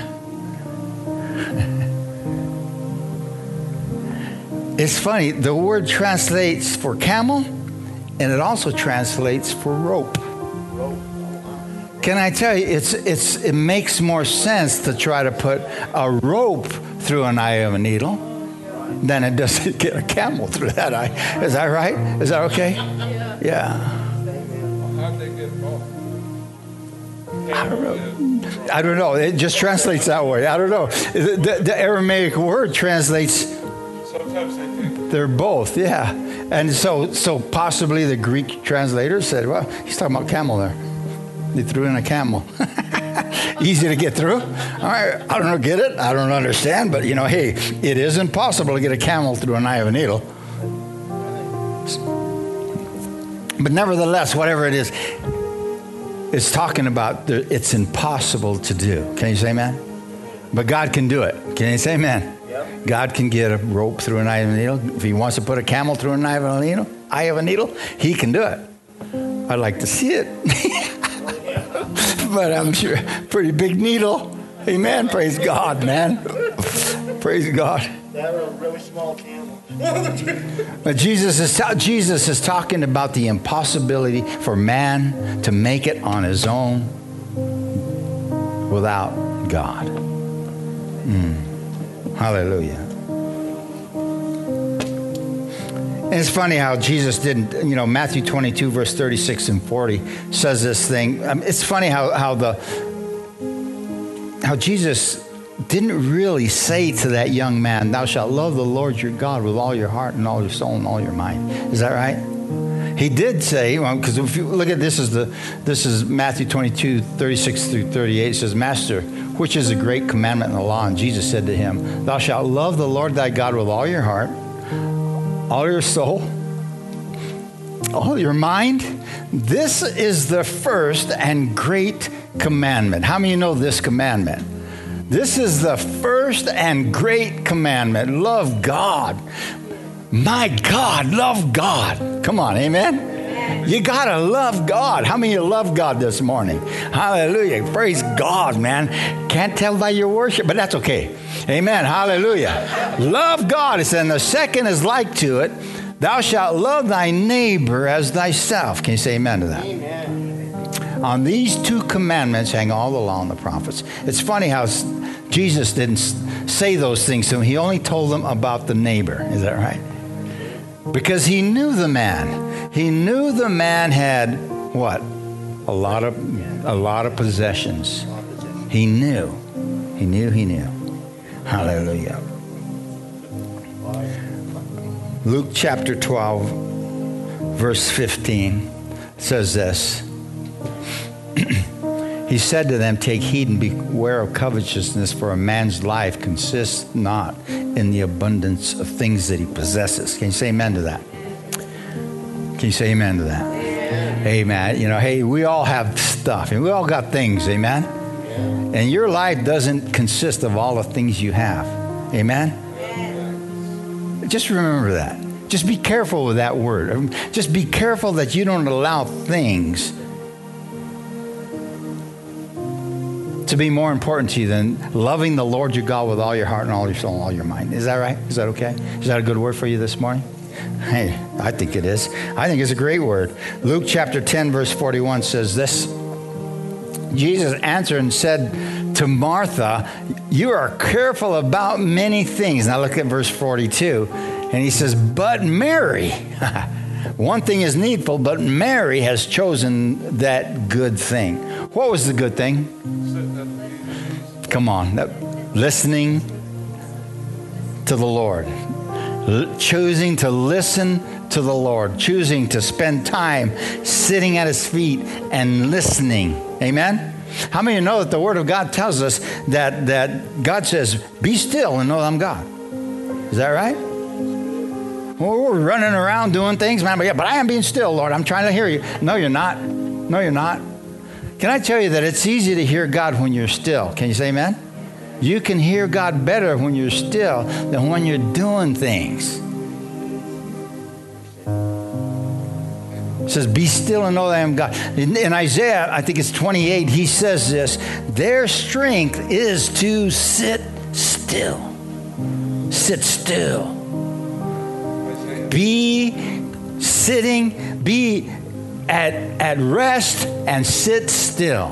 It's funny, the word translates for camel, and it also translates for rope. Can I tell you, it makes more sense to try to put a rope through an eye of a needle than it does to get a camel through that eye. Is that right? Is that okay? Yeah. How'd they get both? I don't know. It just translates that way. I don't know. The Aramaic word translates. Sometimes they do. They're both, yeah. And so possibly the Greek translator said, well, he's talking about camel there. They threw in a camel. Easy to get through. All right, I don't get it. I don't understand. But, hey, it is impossible to get a camel through an eye of a needle. But nevertheless, whatever it is, it's talking about it's impossible to do. Can you say amen? But God can do it. Can you say amen? Yep. God can get a rope through an eye of a needle. If he wants to put a camel through an eye of a needle, he can do it. I'd like to see it. But I'm sure pretty big needle. Amen. Praise God, man. Praise God. That or a really small camel. But Jesus is talking about the impossibility for man to make it on his own without God. Hallelujah. And it's funny how Jesus didn't, Matthew 22, verse 36 and 40 says this thing. It's funny how Jesus didn't really say to that young man, thou shalt love the Lord your God with all your heart and all your soul and all your mind. Is that right? He did say, because if you look at this is Matthew 22, 36 through 38. It says, Master, which is a great commandment in the law? And Jesus said to him, thou shalt love the Lord thy God with all your heart, all your soul, all your mind. This is the first and great commandment. How many of you know this commandment? This is the first and great commandment. Love God. My God, love God. Come on, amen? You got to love God. How many of you love God this morning? Hallelujah. Praise God, man. Can't tell by your worship, but that's okay. Amen. Hallelujah. Love God. It's and the second is like to it. Thou shalt love thy neighbor as thyself. Can you say amen to that? Amen. On these two commandments hang all the law and the prophets. It's funny how Jesus didn't say those things to him. He only told them about the neighbor. Is that right? Because he knew the man. He knew the man had what? A lot of possessions. He knew. He knew. Hallelujah. Luke chapter 12, verse 15 says this. He said to them, take heed and beware of covetousness, for a man's life consists not in the abundance of things that he possesses. Can you say amen to that? Can you say amen to that? Amen. Hey, we all have stuff and we all got things. Amen. And your life doesn't consist of all the things you have. Amen. Just remember that. Just be careful with that word. Just be careful that you don't allow things to be more important to you than loving the Lord your God with all your heart and all your soul and all your mind. Is that right? Is that okay? Is that a good word for you this morning? Hey, I think it is. I think it's a great word. Luke chapter 10, verse 41 says this. Jesus answered and said to Martha, you are careful about many things. Now look at verse 42. And he says, but Mary, one thing is needful, but Mary has chosen that good thing. What was the good thing? Come on. Listening to the Lord. Choosing to listen to the Lord. Choosing to spend time sitting at his feet and listening. Amen? How many of you know that the Word of God tells us that God says, be still and know that I'm God? Is that right? Well, we're running around doing things, man. But I am being still, Lord. I'm trying to hear you. No, you're not. No, you're not. Can I tell you that it's easy to hear God when you're still? Can you say amen? You can hear God better when you're still than when you're doing things. It says, be still and know that I am God. In Isaiah, I think it's 28, he says this, their strength is to sit still. Sit still. Be sitting, be at rest and sit still.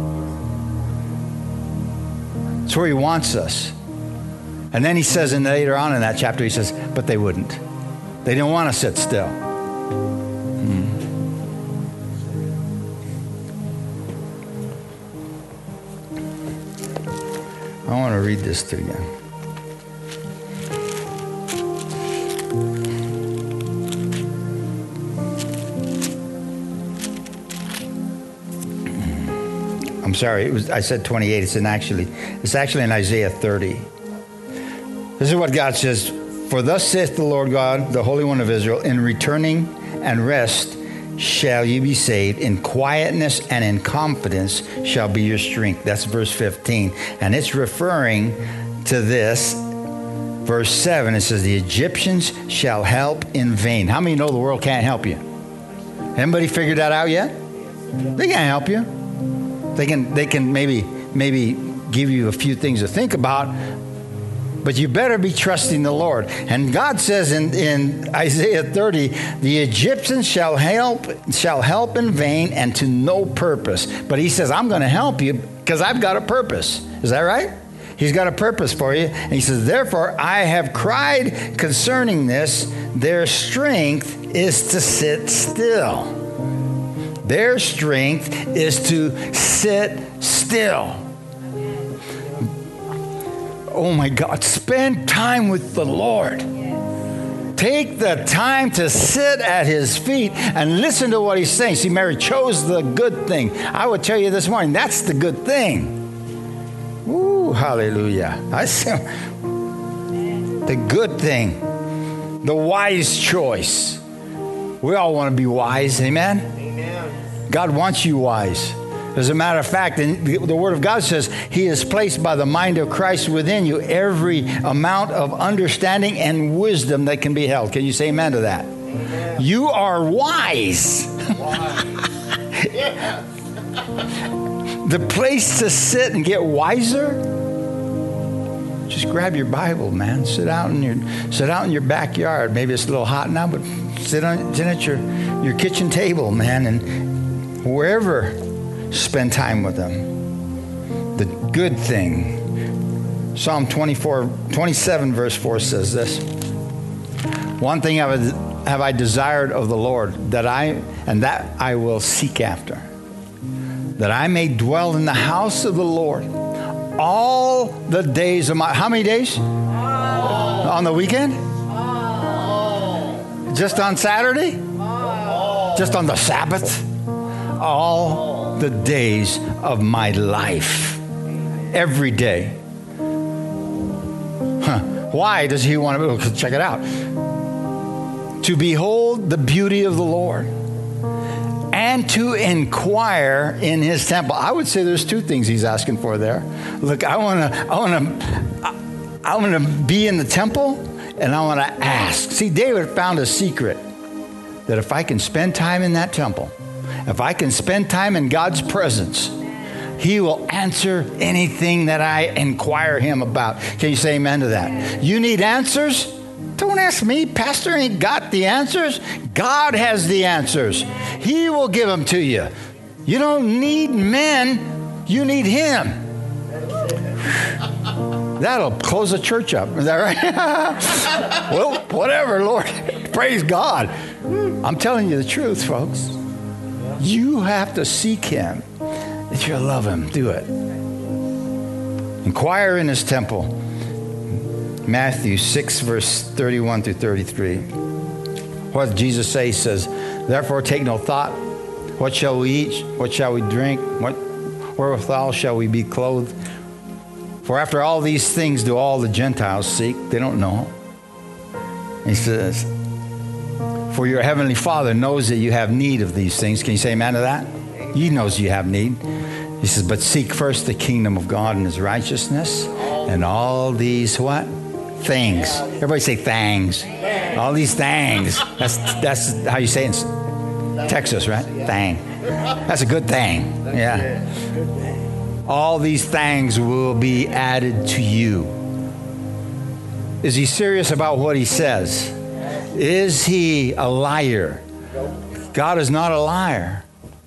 That's where he wants us. And then he says, and later on in that chapter, he says, but they wouldn't. They didn't want to sit still. I want to read this to you. I'm sorry, I said 28. It's actually in Isaiah 30. This is what God says. For thus saith the Lord God, the Holy One of Israel, in returning and rest shall you be saved. In quietness and in confidence shall be your strength. That's verse 15. And it's referring to this. Verse 7, it says, the Egyptians shall help in vain. How many know the world can't help you? Anybody figured that out yet? They can't help you. They can maybe give you a few things to think about, But you better be trusting the Lord. And God says in Isaiah 30, the Egyptians shall help in vain and to no purpose. But he says, I'm going to help you because I've got a purpose. Is that right? He's got a purpose for you. And he says, therefore, I have cried concerning this. Their strength is to sit still. Their strength is to sit still. Oh my God, spend time with the Lord. Take the time to sit at his feet and listen to what he's saying. See, Mary chose the good thing. I would tell you this morning, that's the good thing. Ooh, hallelujah. I say, the good thing, the wise choice. We all want to be wise, amen? Amen. God wants you wise. As a matter of fact, the Word of God says he has placed by the mind of Christ within you every amount of understanding and wisdom that can be held. Can you say amen to that? Amen. You are wise. The place to sit and get wiser, just grab your Bible, man. Sit out in your backyard. Maybe it's a little hot now, but sit at your kitchen table, man, and wherever. Spend time with them. The good thing. Psalm 27, verse 4 says this. One thing have I desired of the Lord, that I will seek after, that I may dwell in the house of the Lord all the days of my... How many days? All. On the weekend? All. Just on Saturday? All. Just on the Sabbath? All the days of my life. Every day. Why does he want to... Check it out. To behold the beauty of the Lord and to inquire in his temple. I would say there's two things he's asking for there. Look, I want to be in the temple and I want to ask. See, David found a secret that if I can spend time in that temple, if I can spend time in God's presence, he will answer anything that I inquire him about. Can you say amen to that? You need answers? Don't ask me. Pastor ain't got the answers. God has the answers. He will give them to you. You don't need men. You need him. That'll close the church up. Is that right? Well, whatever, Lord. Praise God. I'm telling you the truth, folks. You have to seek him. If you love him, do it. Inquire in his temple. Matthew 6, verse 31 through 33. What did Jesus say? He says, therefore take no thought. What shall we eat? What shall we drink? Wherewithal shall we be clothed? For after all these things do all the Gentiles seek. They don't know. He says, for your heavenly Father knows that you have need of these things. Can you say amen to that? He knows you have need. He says, but seek first the kingdom of God and his righteousness, and all these what? Things. Everybody say things. All these things. That's how you say it in Texas, right? Thing. That's a good thing. Yeah. All these things will be added to you. Is he serious about what he says? Is he a liar? God is not a liar.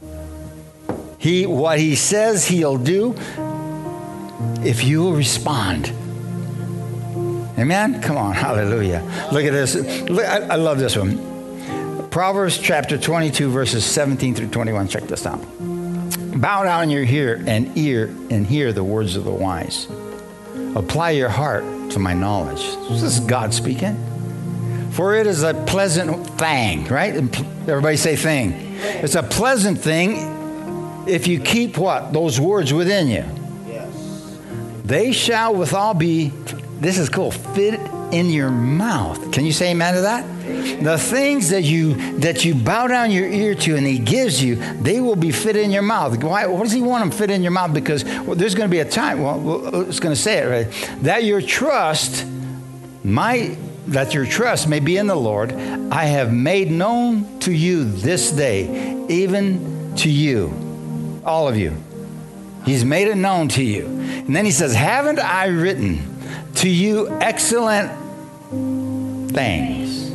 What he says he'll do if you will respond. Amen? Come on, hallelujah. Look at this. I love this one. Proverbs chapter 22, verses 17 through 21. Check this out. Bow down your ear and hear the words of the wise. Apply your heart to my knowledge. This is God speaking. For it is a pleasant thing, right? Everybody say thing. It's a pleasant thing if you keep what? Those words within you. Yes. They shall withal be, this is cool, fit in your mouth. Can you say amen to that? Amen. The things that you bow down your ear to and he gives you, they will be fit in your mouth. Why? What does he want them fit in your mouth? Because there's going to be a time, it's going to say it, right? That your trust may be in the Lord. I have made known to you this day, even to you. All of you. He's made it known to you. And then he says, haven't I written to you excellent things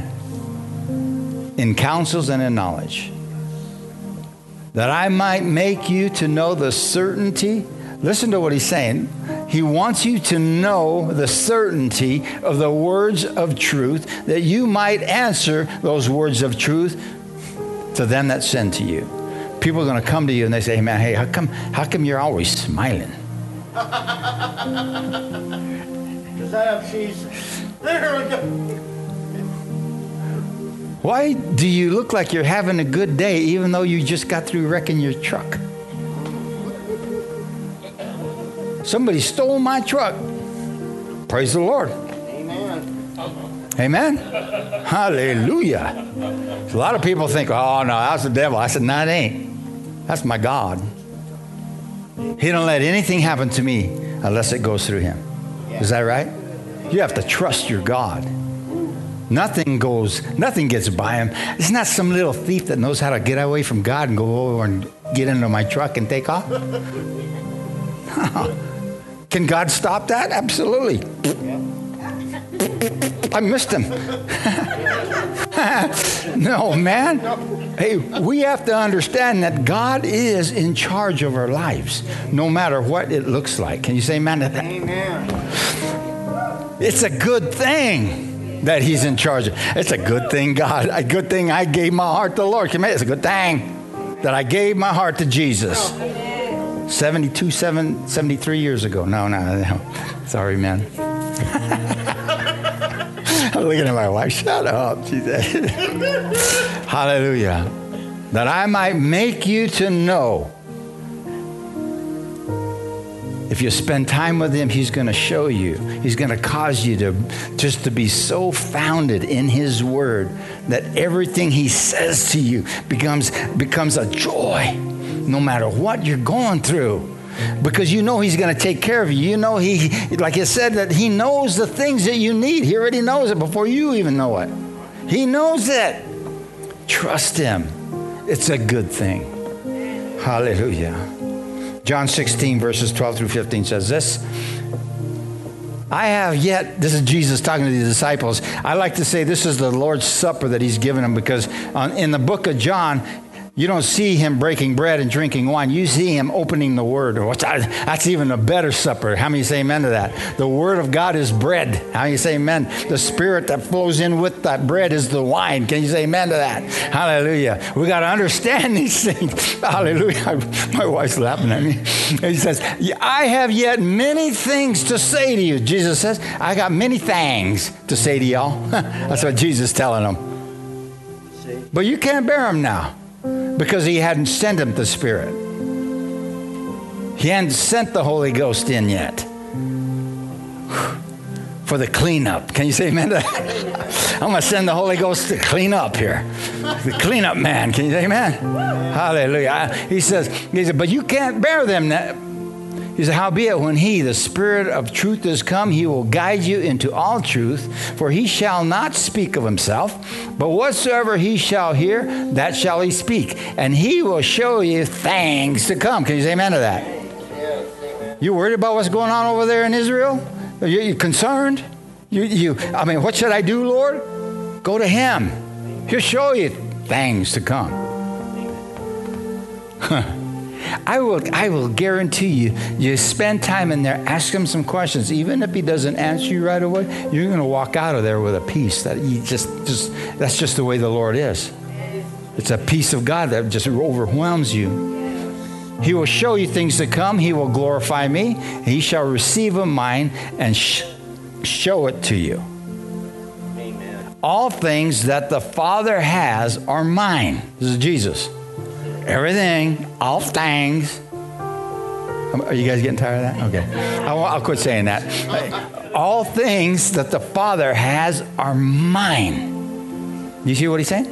in counsels and in knowledge, that I might make you to know the certainty. Listen to what he's saying. He wants you to know the certainty of the words of truth, that you might answer those words of truth to them that send to you. People are going to come to you and they say, hey, man, hey, how come you're always smiling? Because I have Jesus. There we go. Why do you look like you're having a good day even though you just got through wrecking your truck? Somebody stole my truck. Praise the Lord. Amen. Amen. Hallelujah. A lot of people think, oh, no, that's the devil. I said, no, it ain't. That's my God. He don't let anything happen to me unless it goes through him. Is that right? You have to trust your God. Nothing gets by him. It's not some little thief that knows how to get away from God and go over and get into my truck and take off. Can God stop that? Absolutely. I missed him. No, man. Hey, we have to understand that God is in charge of our lives, no matter what it looks like. Can you say amen to that? Amen. It's a good thing that he's in charge. It's a good thing, God. A good thing I gave my heart to the Lord. It's a good thing that I gave my heart to Jesus. 73 years ago. No. Sorry, man. I'm looking at my wife. Shut up, she said. Hallelujah. That I might make you to know. If you spend time with him, he's going to show you. He's going to cause you to be so founded in his word that everything he says to you becomes a joy, no matter what you're going through. Because you know he's going to take care of you. You know he, like I said, that he knows the things that you need. He already knows it before you even know it. He knows it. Trust him. It's a good thing. Hallelujah. John 16, verses 12 through 15 says this. This is Jesus talking to the disciples. I like to say this is the Lord's Supper that he's given them, because in the book of John, you don't see him breaking bread and drinking wine. You see him opening the word. That's even a better supper. How many say amen to that? The word of God is bread. How many say amen? The spirit that flows in with that bread is the wine. Can you say amen to that? Hallelujah. We got to understand these things. Hallelujah. My wife's laughing at me. He says, I have yet many things to say to you. Jesus says, I got many things to say to y'all. That's what Jesus is telling them. But you can't bear them now. Because he hadn't sent him the Spirit. He hadn't sent the Holy Ghost in yet. For the cleanup. Can you say amen to that? I'm going to send the Holy Ghost to clean up here. The cleanup man. Can you say amen? Hallelujah. He says, but you can't bear them now. He said, howbeit, when he, the Spirit of truth, is come, he will guide you into all truth, for he shall not speak of himself, but whatsoever he shall hear, that shall he speak. And he will show you things to come. Can you say amen to that? You worried about what's going on over there in Israel? You concerned? What should I do, Lord? Go to him. He'll show you things to come. I will guarantee you spend time in there, ask him some questions. Even if he doesn't answer you right away, you're going to walk out of there with a peace that that's just the way the Lord is. It's a peace of God that just overwhelms you. He will show you things to come. He will glorify me. He shall receive of mine and show it to you. Amen. All things that the Father has are mine. This is Jesus. Everything, all things. Are you guys getting tired of that? Okay. I'll quit saying that. All things that the Father has are mine. You see what he's saying?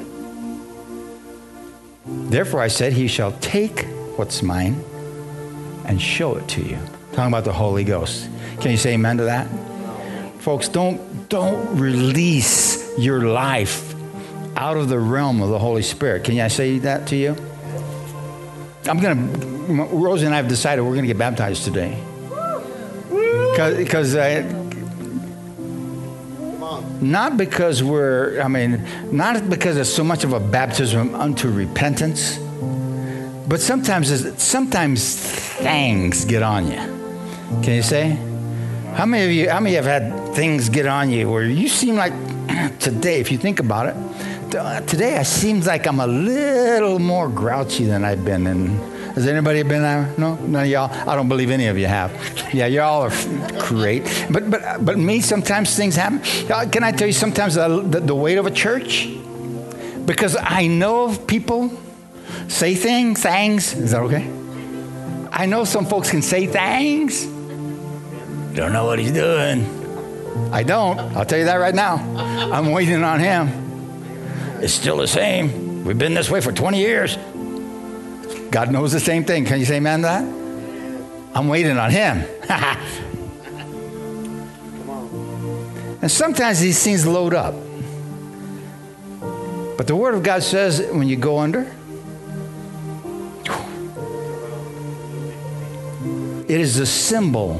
Therefore I said, he shall take what's mine and show it to you. Talking about the Holy Ghost. Can you say amen to that? Folks, don't release your life out of the realm of the Holy Spirit. Can I say that to you? Rosie and I have decided we're going to get baptized today. Because not because not because it's so much of a baptism unto repentance, but sometimes things get on you. Can you say? How many of you have had things get on you where you seem like today, if you think about it, today I seems like I'm a little more grouchy than I've been. And has anybody been there? No, none of y'all. I don't believe any of you have. Yeah, y'all are great. But me, sometimes things happen. Can I tell you sometimes the weight of a church? Because I know people say things. Is that okay? I know some folks can say things. Don't know what he's doing. I don't. I'll tell you that right now. I'm waiting on him. It's still the same. We've been this way for 20 years. God knows the same thing. Can you say amen to that? I'm waiting on him. And sometimes these things load up. But the Word of God says when you go under, it is a symbol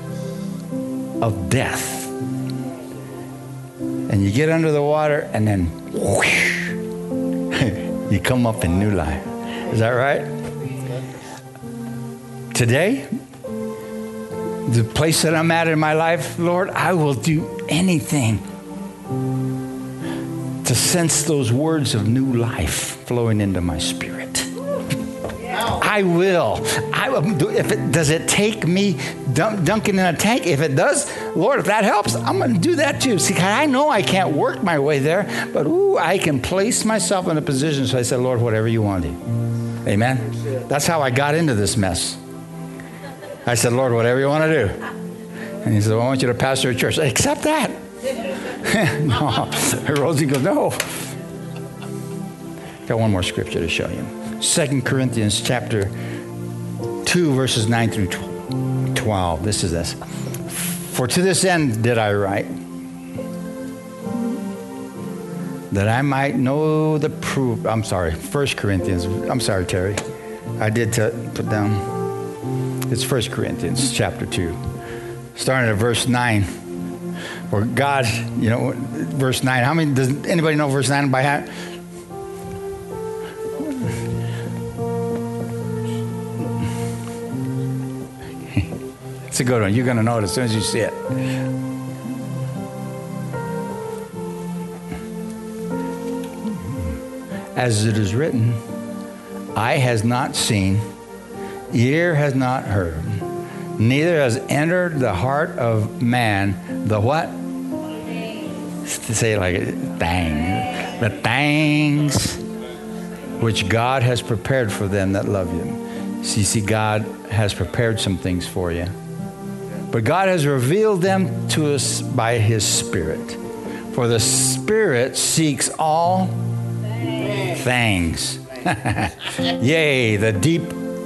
of death. And you get under the water and then whoosh, you come up in new life. Is that right? Today, the place that I'm at in my life, Lord, I will do anything to sense those words of new life flowing into my spirit. I will. Does it take me dunking in a tank? If it does, Lord, if that helps, I'm going to do that too. See, I know I can't work my way there, but I can place myself in a position. So I said, Lord, whatever you want to do. Amen. That's how I got into this mess. I said, Lord, whatever you want to do. And he said, well, I want you to pastor a church. Accept that. No. Rosie goes, no. Got one more scripture to show you. 2 Corinthians chapter 2, verses 9 through 12. This is this. For to this end did I write, that I might know the proof. I'm sorry, 1 Corinthians. I'm sorry, Terry. I did put down. It's 1 Corinthians chapter 2. Starting at verse 9. For God, verse 9. Does anybody know verse 9 by heart? It's a good one. You're going to know it as soon as you see it. As it is written, eye has not seen, ear has not heard, neither has entered the heart of man the what? Say it like it. Thing. The things which God has prepared for them that love Him. See, God has prepared some things for you. But God has revealed them to us by His Spirit. For the Spirit seeks all things. Yea, the deep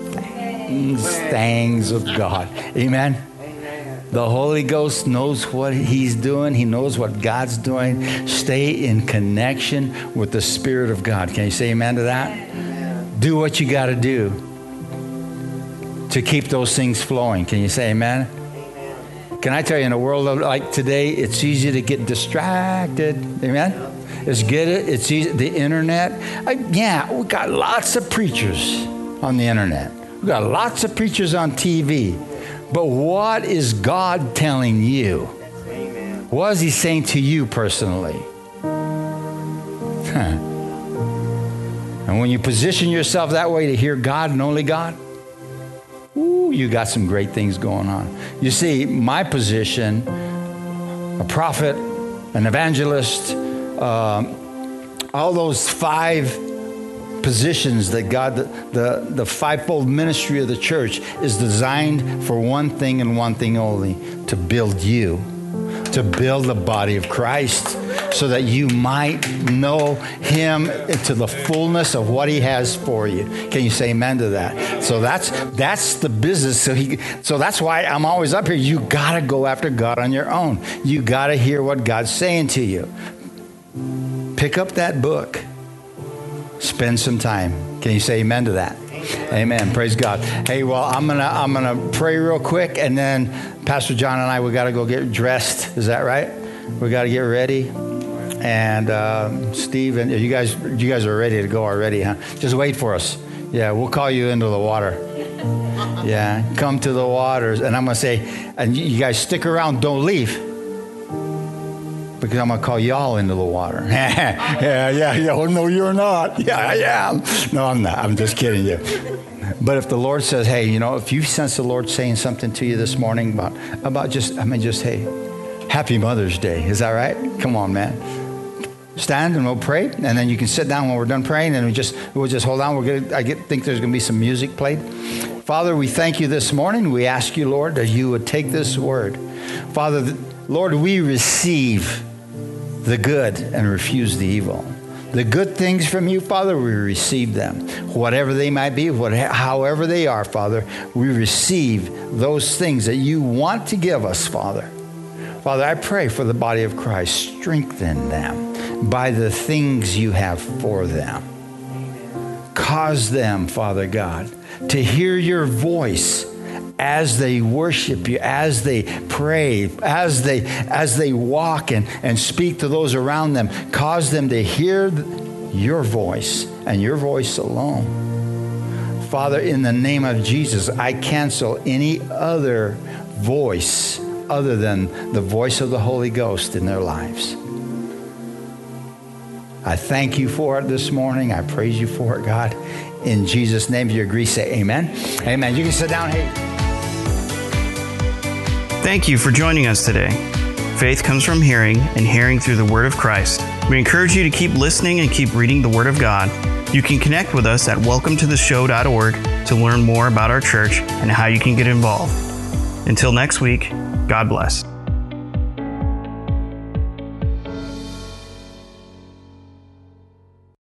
things of God. Amen. The Holy Ghost knows what He's doing. He knows what God's doing. Stay in connection with the Spirit of God. Can you say amen to that? Amen. Do what you got to do to keep those things flowing. Can you say amen? Can I tell you, in a world like today, it's easy to get distracted. Amen? It's easy. The internet. We got lots of preachers on the internet. We got lots of preachers on TV. But what is God telling you? Amen. What is He saying to you personally? And when you position yourself that way to hear God and only God, you got some great things going on. You see, my position, a prophet, an evangelist, all those 5 positions that God, the fivefold ministry of the church is designed for one thing and one thing only, to build you, to build the body of Christ, so that you might know Him to the fullness of what He has for you. Can you say amen to that? So that's the business. So that's why I'm always up here. You got to go after God on your own. You got to hear what God's saying to you. Pick up that book. Spend some time. Can you say amen to that? Amen. Praise God. Hey, well, I'm gonna pray real quick, and then Pastor John and I, we got to go get dressed. Is that right? We got to get ready. And Steve, and you guys are ready to go already, huh? Just wait for us. Yeah, we'll call you into the water. Yeah, come to the waters, and I'm gonna say, and you guys stick around. Don't leave. Because I'm going to call y'all into the water. yeah. Oh, no, you're not. Yeah, I am. No, I'm not. I'm just kidding you. But if the Lord says, hey, if you sense the Lord saying something to you this morning about just, hey, Happy Mother's Day. Is that right? Come on, man. Stand and we'll pray. And then you can sit down when we're done praying, and we'll just hold on. I think there's going to be some music played. Father, we thank you this morning. We ask you, Lord, that you would take this word. Father, Lord, we receive the good and refuse the evil. The good things from you, Father, we receive them. Whatever they might be, however they are, Father, we receive those things that you want to give us, Father. Father, I pray for the body of Christ. Strengthen them by the things you have for them. Cause them, Father God, to hear your voice as they worship you, as they pray, as they walk and speak to those around them. Cause them to hear your voice and your voice alone. Father, in the name of Jesus, I cancel any other voice other than the voice of the Holy Ghost in their lives. I thank you for it this morning. I praise you for it, God. In Jesus' name, if you agree, say amen. Amen. You can sit down. Hey. Thank you for joining us today. Faith comes from hearing, and hearing through the Word of Christ. We encourage you to keep listening and keep reading the Word of God. You can connect with us at welcometotheshow.org to learn more about our church and how you can get involved. Until next week, God bless.